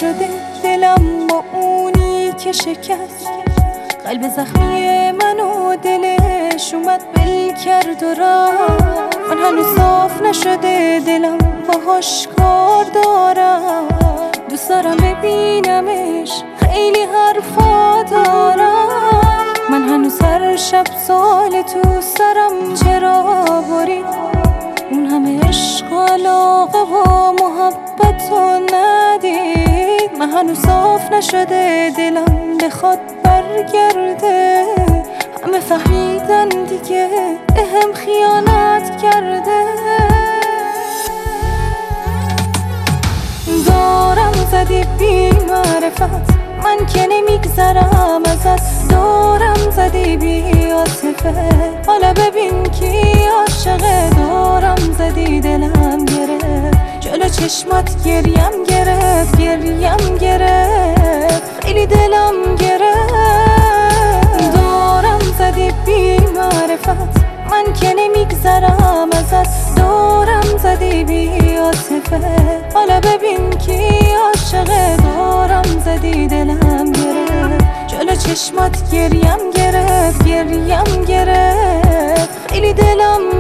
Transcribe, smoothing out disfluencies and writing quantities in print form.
نشده دلم با اونی که شکست قلب زخمی منو دلش اومد بل کرد و رفت. من هنوز صاف نشده دلم باهاش کار دارم، دوست دارم ببینمش خیلی حرفا دارم. من هنوز هر شب سوال تو سرم چرا برید اون همه عشق و علاقه و محبت رو ندید. من هنوز صاف نشده دلم بخواد برگرده، همه فهمیدن دیگه بهم خیانت کرده. دارم زدی بی معرفت من که نمیگذرم ازت، دارم زدی بی عاطفه حالا ببین کی عاشقه. دارم زدی دلم گرفت جلو چشمات گریم گرفت خیلی دلم گرفت. دارم زدی بی معرفت من که نمیگذرم ازت، دارم زدی بی عاطفه حالا ببین کی عاشقه. دارم زدی دلم گرفت جلو چشمات گریم گرفت خیلی دلم